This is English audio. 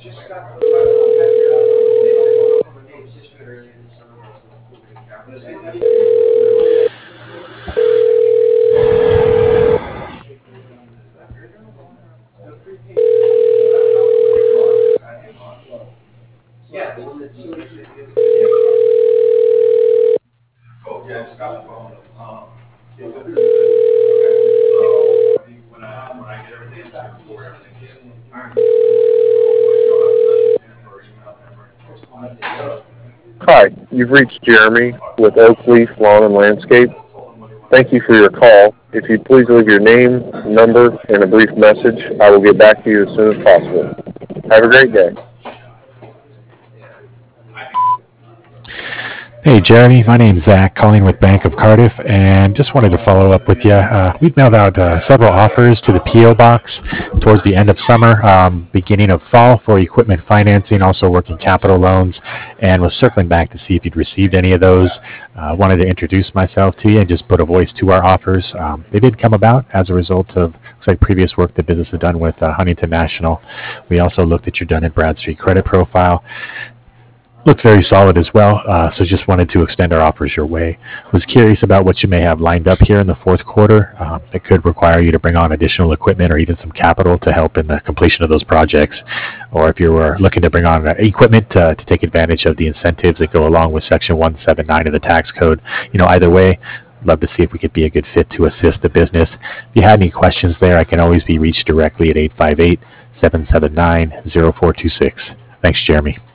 Hi, you've reached Jeremy with Oak Leaf Lawn and Landscape. Thank you for your call. If you'd please leave your name, number, and a brief message, I will get back to you as soon as possible. Have a great day. Hey, Jeremy. My name's Zach, calling with Bank of Cardiff, and just wanted to follow up with you. We've mailed out several offers to the PO box towards the end of summer, beginning of fall for equipment financing, also working capital loans, and was circling back to see if you'd received any of those. Wanted to introduce myself to you and just put a voice to our offers. They did come about as a result of looks like previous work the business had done with Huntington National. We also looked at your Dun& Bradstreet credit profile. Looked very solid as well, so just wanted to extend our offers your way. Was curious about what you may have lined up here in the fourth quarter. It could require you to bring on additional equipment or even some capital to help in the completion of those projects. Or if you were looking to bring on equipment to take advantage of the incentives that go along with Section 179 of the tax code. Either way, love to see if we could be a good fit to assist the business. If you had any questions there, I can always be reached directly at 858-779-0426. Thanks, Jeremy.